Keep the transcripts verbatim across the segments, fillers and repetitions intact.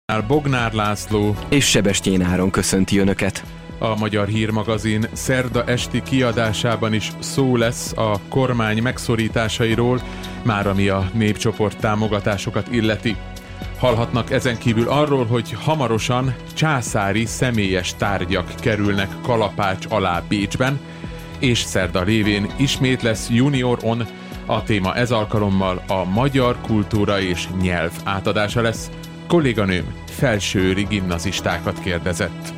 Bognár László és Sebestyén Áron köszönti Önöket. A Magyar Hírmagazin szerda esti kiadásában is szó lesz a kormány megszorításairól, már ami a népcsoport támogatásokat illeti. Hallhatnak ezen kívül arról, hogy hamarosan császári személyes tárgyak kerülnek kalapács alá Bécsben, és szerda révén ismét lesz Junior On, a téma ez alkalommal a magyar kultúra és nyelv átadása lesz. Kolléganőm felsőőri gimnazistákat kérdezett.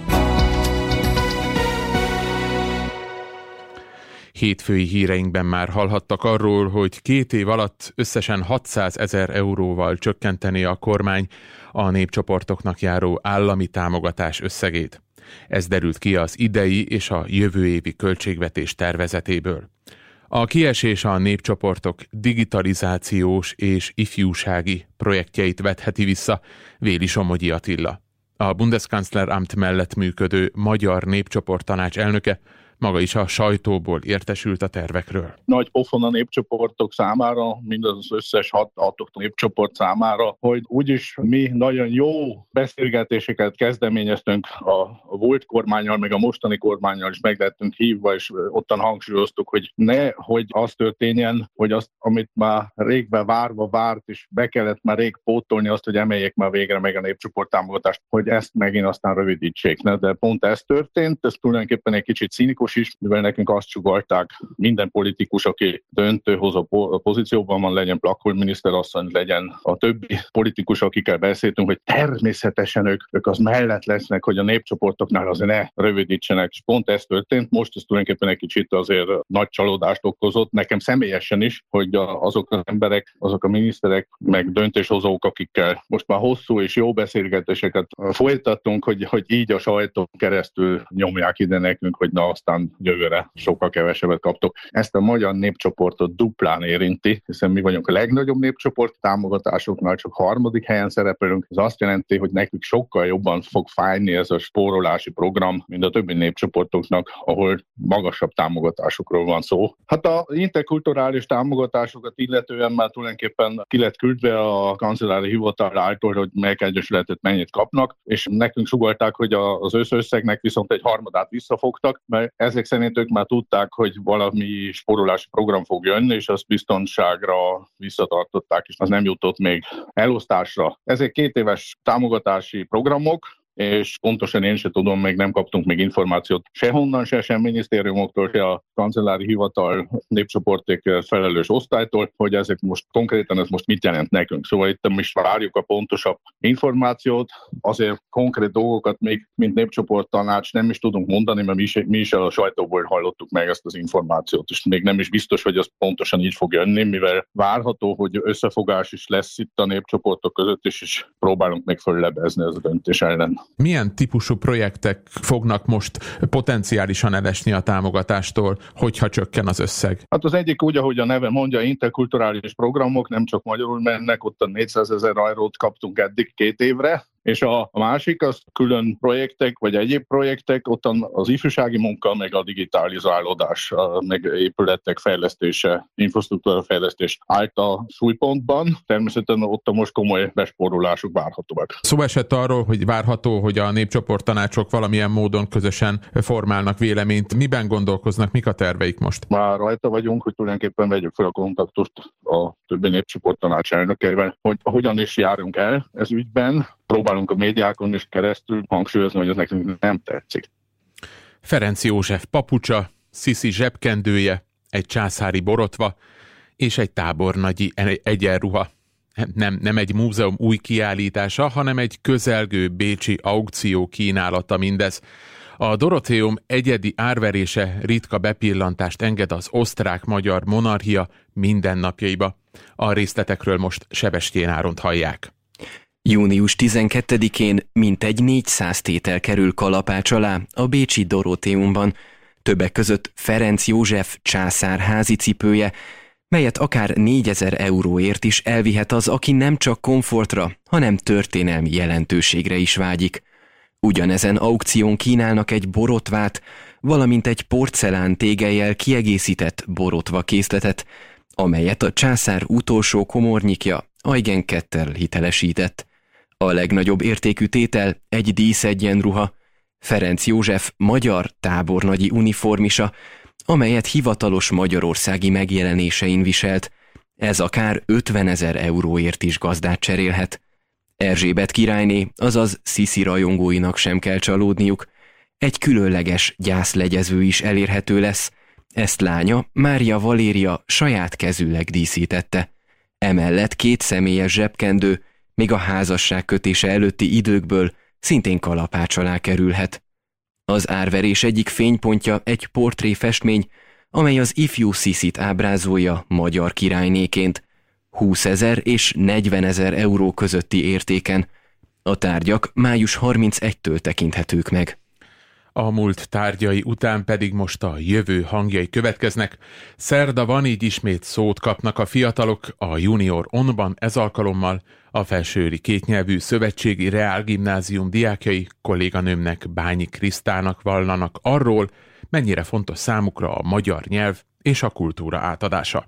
Hétfői híreinkben már hallhattak arról, hogy két év alatt összesen hatszázezer euróval csökkenteni a kormány a népcsoportoknak járó állami támogatás összegét. Ez derült ki az idei és a jövő évi költségvetés tervezetéből. A kiesés a népcsoportok digitalizációs és ifjúsági projektjeit vetheti vissza, véli Somogyi Attila. A Bundeskanzleramt mellett működő Magyar Népcsoport Tanács elnöke maga is a sajtóból értesült a tervekről. Nagy pofon a népcsoportok számára, mindaz összes hat autokton népcsoport számára, hogy úgyis mi nagyon jó beszélgetéseket kezdeményeztünk a volt kormánnyal, meg a mostani kormánnyal is meg lettünk hívva, és ottan hangsúlyoztuk, hogy ne, hogy az történjen, hogy azt, amit már régbe várva várt, és be kellett már rég pótolni azt, hogy emeljék már végre meg a népcsoport támogatást, hogy ezt megint aztán rövidítsék. Ne? De pont ez történt, ez tulajdonképpen egy kicsit cínikus is, mivel nekünk azt sugallták, minden politikus, aki döntőhozó pozícióban van, legyen Plakol miniszterasszony, legyen a többi politikus, akikkel beszéltünk, hogy természetesen ők, ők az mellett lesznek, hogy a népcsoportoknál azért ne rövidítsenek. És pont ez történt. Most ez tulajdonképpen egy kicsit azért nagy csalódást okozott. Nekem személyesen is, hogy azok az emberek, azok a miniszterek, meg döntéshozók, akikkel most már hosszú és jó beszélgetéseket folytattunk, hogy, hogy így a sajton keresztül nyomják ide nekünk, hogy na aztán jövőre sokkal kevesebbet kaptok. Ezt a magyar népcsoportot duplán érinti, hiszen mi vagyunk a legnagyobb népcsoport, támogatásoknál csak harmadik helyen szerepelünk. Ez azt jelenti, hogy nekünk sokkal jobban fog fájni ez a spórolási program, mint a többi népcsoportoknak, ahol magasabb támogatásokról van szó. Hát a interkulturális támogatásokat illetően már tulajdonképpen ki lett küldve a kancellári hivatal által, hogy melyik egyesületet mennyit kapnak, és nekünk sugallták, hogy az összösszegnek viszont egy harmadát visszafogtak, mert ezek szerint ők már tudták, hogy valami spórolási program fog jönni, és azt biztonságra visszatartották, és az nem jutott még elosztásra. Ezek két éves támogatási programok, és pontosan én sem tudom, még nem kaptunk még információt sehonnan, se sem minisztériumoktól, se a kancellári hivatal népcsoportokért felelős osztálytól, hogy ezek most konkrétan ez most mit jelent nekünk. Szóval itt is várjuk a pontosabb információt, azért konkrét dolgokat még mint népcsoport tanács nem is tudunk mondani, mert mi is, mi is a sajtóból hallottuk meg ezt az információt, és még nem is biztos, hogy az pontosan így fog jönni, mivel várható, hogy összefogás is lesz itt a népcsoportok között is, és próbálunk még föllebezni ez a döntés ellen. Milyen típusú projektek fognak most potenciálisan elesni a támogatástól, hogyha csökken az összeg? Hát az egyik úgy, ahogy a neve mondja, interkulturális programok, nem csak magyarul mennek, ott a négyszázezer eurót kaptunk eddig két évre, és a, a másik az külön projektek, vagy egyéb projektek, ottan az ifjúsági munka, meg a digitalizálódás, a, meg épületek fejlesztése, infrastruktúra fejlesztés állt a súlypontban. Természetesen ott a most komoly bespórolások várhatóak. Szó esett arról, hogy várható, hogy a népcsoporttanácsok valamilyen módon közösen formálnak véleményt. Miben gondolkoznak, mik a terveik most? Már rajta vagyunk, hogy tulajdonképpen vegyük fel a kontaktust a többi népcsoporttanács elnökeivel, hogy hogyan is járunk el ez ügyben. Próbálunk a médiákon is keresztül hangsúlyozni, hogy ez nekünk nem tetszik. Ferenc József papucsa, Sziszi zsebkendője, egy császári borotva és egy tábornagyi egyenruha. Nem, nem egy múzeum új kiállítása, hanem egy közelgő bécsi aukció kínálata mindez. A Dorotheum egyedi árverése ritka bepillantást enged az osztrák-magyar monarchia mindennapjaiba. A részletekről most Sebestyén Áront hallják. június tizenkettedikén mintegy négyszáz tétel kerül kalapács alá a bécsi Dorotheumban, többek között Ferenc József császár házi cipője, melyet akár négyezer euróért is elvihet az, aki nem csak komfortra, hanem történelmi jelentőségre is vágyik. Ugyanezen aukción kínálnak egy borotvát, valamint egy porcelán tégelyel kiegészített borotva készletet, amelyet a császár utolsó komornyikja, Eugen Ketterl hitelesített. A legnagyobb értékű tétel egy díszegyenruha, Ferenc József magyar tábornagyi uniformisa, amelyet hivatalos magyarországi megjelenésein viselt. Ez akár ötvenezer euróért is gazdát cserélhet. Erzsébet királyné, azaz Sziszi rajongóinak sem kell csalódniuk. Egy különleges gyászlegyező is elérhető lesz. Ezt lánya, Mária Valéria saját kezűleg díszítette. Emellett két személyes zsebkendő, még a házasság kötése előtti időkből szintén kalapács alá kerülhet. Az árverés egyik fénypontja egy portréfestmény, amely az ifjú Sziszit ábrázolja magyar királynéként, húszezer és negyvenezer euró közötti értéken. A tárgyak május harmincegyedikétől tekinthetők meg. A múlt tárgyai után pedig most a jövő hangjai következnek. Szerda van, így ismét szót kapnak a fiatalok a Junior On-ban, ez alkalommal a Felsőőri Kétnyelvű Szövetségi Reálgimnázium diákjai kolléganőmnek, Bányi Krisztának vallanak arról, mennyire fontos számukra a magyar nyelv és a kultúra átadása.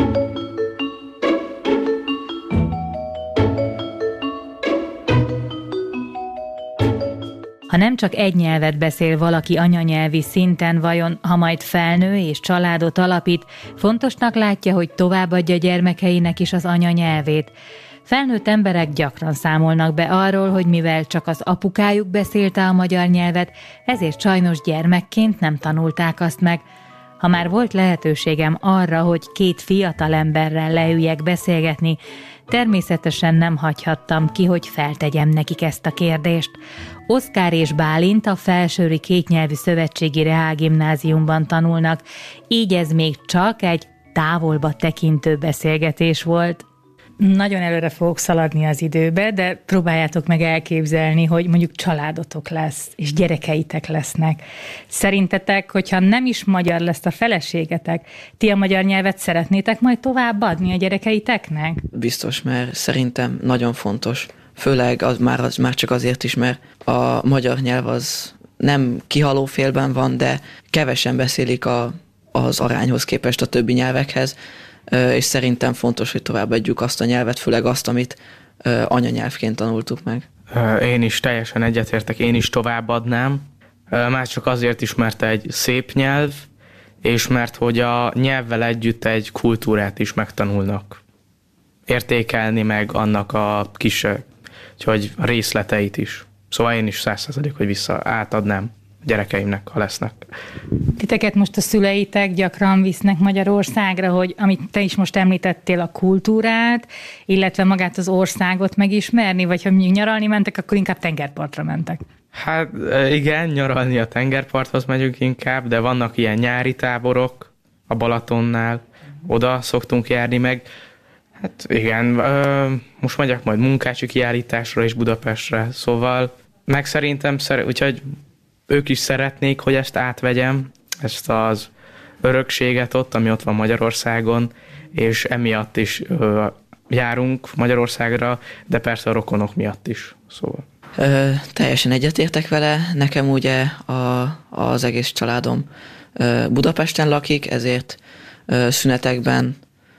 Ha nem csak egy nyelvet beszél valaki anyanyelvi szinten, vajon, ha majd felnő és családot alapít, fontosnak látja, hogy továbbadja gyermekeinek is az anyanyelvét. Felnőtt emberek gyakran számolnak be arról, hogy mivel csak az apukájuk beszélte a magyar nyelvet, ezért sajnos gyermekként nem tanulták azt meg. Ha már volt lehetőségem arra, hogy két fiatal emberrel leüljek beszélgetni, természetesen nem hagyhattam ki, hogy feltegyem nekik ezt a kérdést. Oszkár és Bálint a Felsőőri Kétnyelvű Szövetségi Reálgimnáziumban tanulnak, így ez még csak egy távolba tekintő beszélgetés volt. Nagyon előre fogok szaladni az időbe, de próbáljátok meg elképzelni, hogy mondjuk családotok lesz, és gyerekeitek lesznek. Szerintetek, hogyha nem is magyar lesz a feleségetek, ti a magyar nyelvet szeretnétek majd továbbadni a gyerekeiteknek? Biztos, mert szerintem nagyon fontos. Főleg az már, az már csak azért is, mert a magyar nyelv az nem kihaló félben van, de kevesen beszélik a, az arányhoz képest a többi nyelvekhez, és szerintem fontos, hogy továbbadjuk azt a nyelvet, főleg azt, amit anyanyelvként tanultuk meg. Én is teljesen egyetértek, én is továbbadnám. Már csak azért is, mert egy szép nyelv, és mert hogy a nyelvvel együtt egy kultúrát is megtanulnak értékelni, meg annak a kis úgyhogy részleteit is. Szóval én is száz százalék, hogy vissza átadnám gyerekeimnek, ha lesznek. Titeket most a szüleitek gyakran visznek Magyarországra, hogy amit te is most említettél, a kultúrát, illetve magát az országot megismerni, vagy ha mondjuk nyaralni mentek, akkor inkább tengerpartra mentek. Hát igen, nyaralni a tengerparthoz megyünk inkább, de vannak ilyen nyári táborok a Balatonnál, oda szoktunk járni meg. Hát igen, most megyek majd munkácsi kiállításra és Budapestre, szóval meg szerintem, úgyhogy ők is szeretnék, hogy ezt átvegyem, ezt az örökséget ott, ami ott van Magyarországon, és emiatt is ö, járunk Magyarországra, de persze a rokonok miatt is. Szóval. Ö, teljesen egyetértek vele. Nekem ugye a, az egész családom ö, Budapesten lakik, ezért ö, szünetekben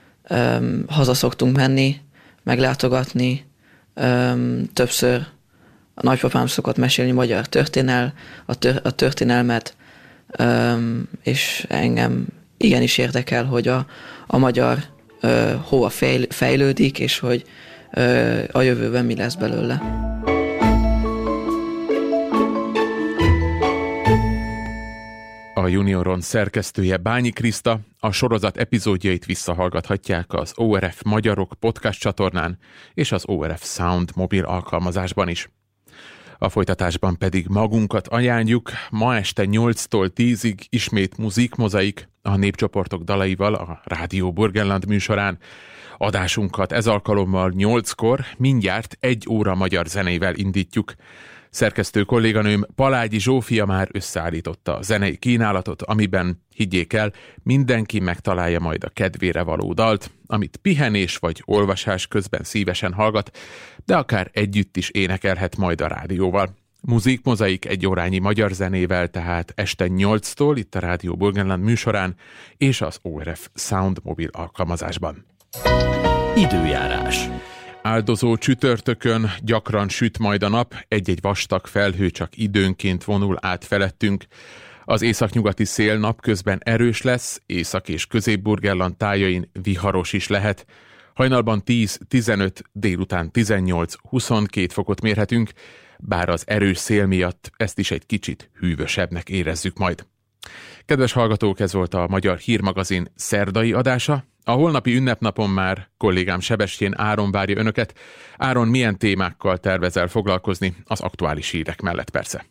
ö, haza szoktunk menni, meglátogatni. Ö, többször a nagypapám szokott mesélni magyar történel, a, tör, a történelmet, öm, és engem igenis érdekel, hogy a, a magyar ö, hova fejl, fejlődik, és hogy ö, a jövőben mi lesz belőle. A Junioron szerkesztője Bányi Kriszta, a sorozat epizódjait visszahallgathatják az o er ef Magyarok podcast csatornán és az o er ef Sound mobil alkalmazásban is. A folytatásban pedig magunkat ajánljuk, ma este nyolctól tízig ismét Musikmozaik a népcsoportok dalaival a Rádió Burgenland műsorán. Adásunkat ez alkalommal nyolckor, mindjárt egy óra magyar zenével indítjuk. Szerkesztő kolléganőm Palágyi Zsófia már összeállította a zenei kínálatot, amiben, higgyék el, mindenki megtalálja majd a kedvére való dalt, amit pihenés vagy olvasás közben szívesen hallgat, de akár együtt is énekelhet majd a rádióval. Musikmozaik egy órányi magyar zenével, tehát este nyolctól itt a Rádió Burgenland műsorán és az o er ef Sound mobil alkalmazásban. Időjárás. áldozó csütörtökön gyakran süt majd a nap, egy-egy vastag felhő csak időnként vonul át felettünk. Az északnyugati szél napközben erős lesz, észak- és középburgenland tájain viharos is lehet. Hajnalban tíz-tizenöt, délután tizennyolc-huszonkét fokot mérhetünk, bár az erős szél miatt ezt is egy kicsit hűvösebbnek érezzük majd. Kedves hallgatók, ez volt a Magyar Hírmagazin szerdai adása. A holnapi ünnepnapon már kollégám Sebestyén Áron várja önöket. Áron, milyen témákkal tervezel foglalkozni az aktuális hírek mellett persze?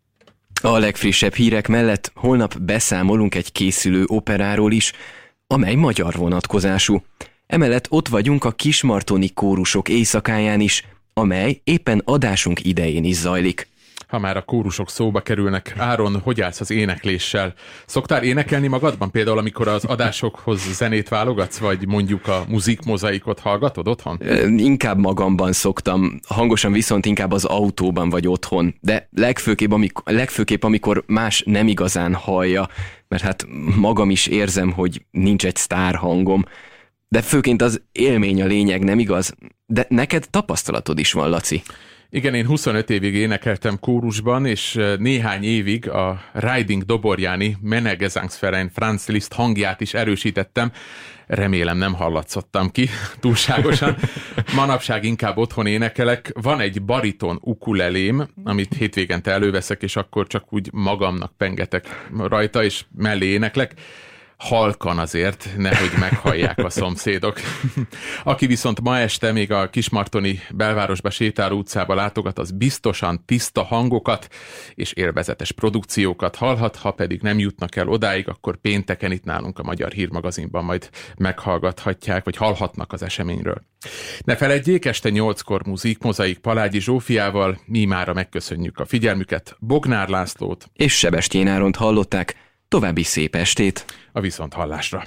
A legfrissebb hírek mellett holnap beszámolunk egy készülő operáról is, amely magyar vonatkozású. Emellett ott vagyunk a Kismartoni kórusok éjszakáján is, amely éppen adásunk idején is zajlik. Ha már a kórusok szóba kerülnek, Áron, hogy állsz az énekléssel? Szoktál énekelni magadban, például amikor az adásokhoz zenét válogatsz, vagy mondjuk a muzikmozaikot hallgatod otthon? Inkább magamban szoktam, hangosan viszont inkább az autóban vagy otthon, de legfőképp amikor, legfőképp amikor más nem igazán hallja, mert hát magam is érzem, hogy nincs egy sztár hangom. De főként az élmény a lényeg, nem igaz? De neked tapasztalatod is van, Laci. Igen, én huszonöt évig énekeltem kórusban, és néhány évig a Riding Doborjáni Menegesangsverein Franz Liszt hangját is erősítettem. Remélem nem hallatszottam ki túlságosan. Manapság inkább otthon énekelek. Van egy bariton ukulelém, amit hétvégente előveszek, és akkor csak úgy magamnak pengetek rajta, és mellé éneklek. Halkan azért, nehogy meghallják a szomszédok. Aki viszont ma este még a Kismartoni belvárosba sétáló utcába látogat, az biztosan tiszta hangokat és élvezetes produkciókat hallhat, ha pedig nem jutnak el odáig, akkor pénteken itt nálunk a Magyar Hírmagazinban majd meghallgathatják, vagy hallhatnak az eseményről. Ne feledjék, este nyolckor Muzikmozaik Palágyi Zsófiával, mi mára megköszönjük a figyelmüket, Bognár Lászlót és Sebestyén Áront hallották. További szép estét! A viszonthallásra!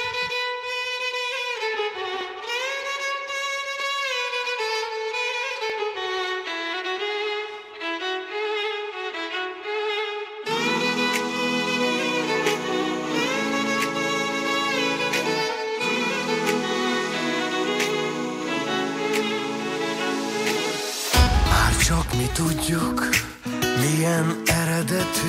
Már csak mi tudjuk, milyen eredetű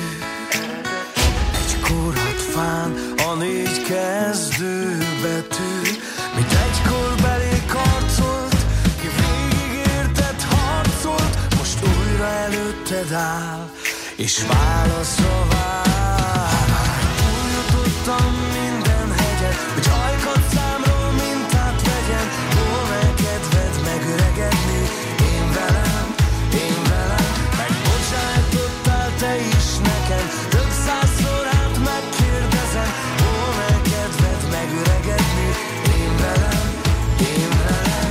korhatfán a négy kezdőbetű, mint egykor belénk harcolt, ki végig érted harcolt, most újra előtted áll, és válaszra vár. Túljutottam minden hegyen, hogy ajkat számról mintát vegyen, hol kedved megöregedni, én velem, én velem, megbocsájtottál te is nekem, több százszor megkérdezem, hol kedved megöregedni, én velem, én velem.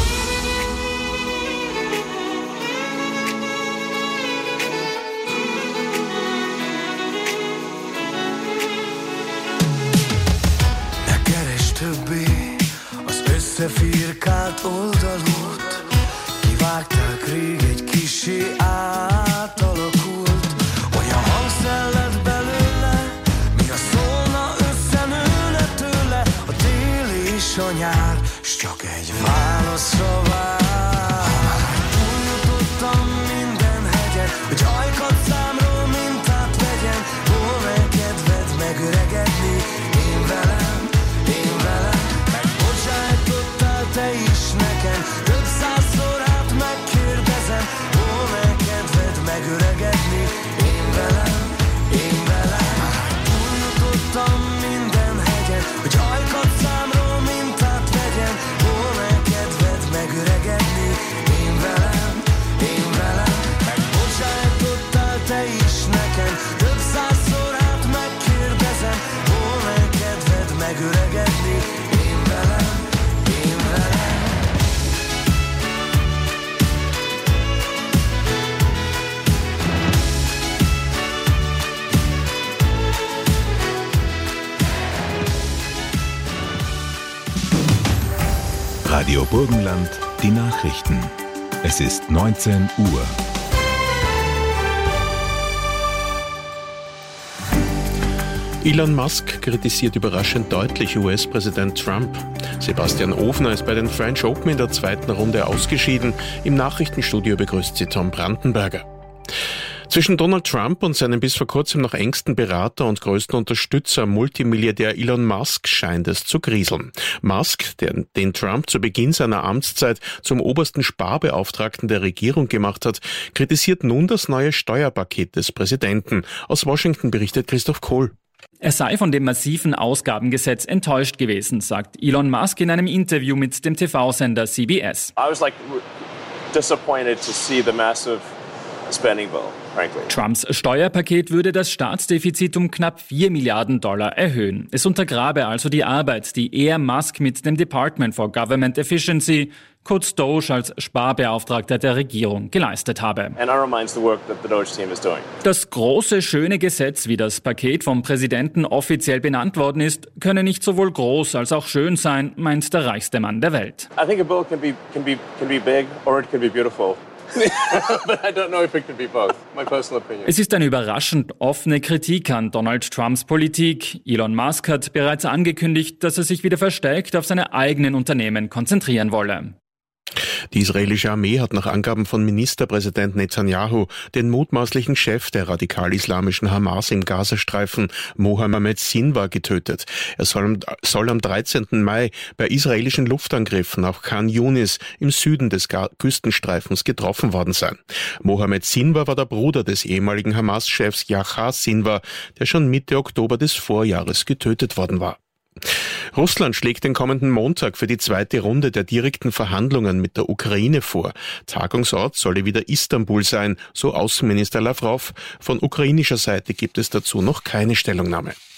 Ne keresd többé az összefirkált oldalút, kivágták rég egy kissé átalakult, olyan hangszelled belőle, mi a szólna összenőne tőle, a tél és a nyár, s csak egy válaszra vár. Túljutottam minden hegyen, hogy ajkat számról mintát vegyen, hol kedved megöregedni, én velem, én velem, megbocsájtottál te is nekem, több százszor át megkérdezem, hol kedved megöregedni, én velem, én velem. Túljutottam minden hegyen, hogy ajkat számról mintát vegyen, hol kedved megöregedni, én velem, én velem. Megbocsájtottál te is nekem, több százszor át megkérdezem, hol kedved megöregedni, én velem, én velem. Radio Burgenland, die Nachrichten. Es ist neunzehn Uhr. Elon Musk kritisiert überraschend deutlich U S-Präsident Trump. Sebastian Ofner ist bei den French Open in der zweiten Runde ausgeschieden. Im Nachrichtenstudio begrüßt sie Tom Brandenberger. Zwischen Donald Trump und seinem bis vor kurzem noch engsten Berater und größten Unterstützer, Multimilliardär Elon Musk, scheint es zu kriseln. Musk, der, den Trump zu Beginn seiner Amtszeit zum obersten Sparbeauftragten der Regierung gemacht hat, kritisiert nun das neue Steuerpaket des Präsidenten. Aus Washington berichtet Christoph Kohl. Er sei von dem massiven Ausgabengesetz enttäuscht gewesen, sagt Elon Musk in einem Interview mit dem T V-Sender C B S. I was like disappointed to see the massive spending bill, frankly. Trumps Steuerpaket würde das Staatsdefizit um knapp vier Milliarden Dollar erhöhen. Es untergrabe also die Arbeit, die er, Musk, mit dem Department for Government Efficiency, kurz Doge, als Sparbeauftragter der Regierung geleistet habe. And undermines the work that the Doge team is doing. Das große, schöne Gesetz, wie das Paket vom Präsidenten offiziell benannt worden ist, könne nicht sowohl groß als auch schön sein, meint der reichste Mann der Welt. I think a bill can be can be can be big or it can be beautiful. But I don't know if it can be both. My personal opinion. Es ist eine überraschend offene Kritik an Donald Trumps Politik. Elon Musk hat bereits angekündigt, dass er sich wieder verstärkt auf seine eigenen Unternehmen konzentrieren wolle. Die israelische Armee hat nach Angaben von Ministerpräsident Netanyahu den mutmaßlichen Chef der radikal-islamischen Hamas im Gazastreifen, Mohammed Sinwar, getötet. Er soll, soll am dreizehnten Mai bei israelischen Luftangriffen auf Khan Yunis im Süden des Küstenstreifens getroffen worden sein. Mohammed Sinwar war der Bruder des ehemaligen Hamas-Chefs Yahya Sinwar, der schon Mitte Oktober des Vorjahres getötet worden war. Russland schlägt den kommenden Montag für die zweite Runde der direkten Verhandlungen mit der Ukraine vor. Tagungsort solle wieder Istanbul sein, so Außenminister Lavrov. Von ukrainischer Seite gibt es dazu noch keine Stellungnahme.